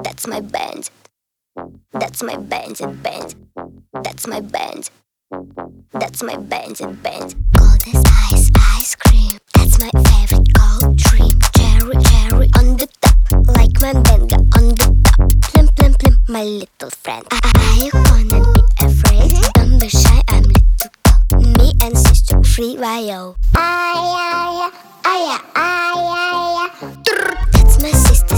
That's my band. That's my band. That's my band. That's my band. Coldest ice cream. That's my favorite cold dream. Cherry on the top, like my benga on the top. Plim, my little friend. Are you gonna be afraid? Don't be shy, I'm little girl. Me and sister free Rio. That's my sister.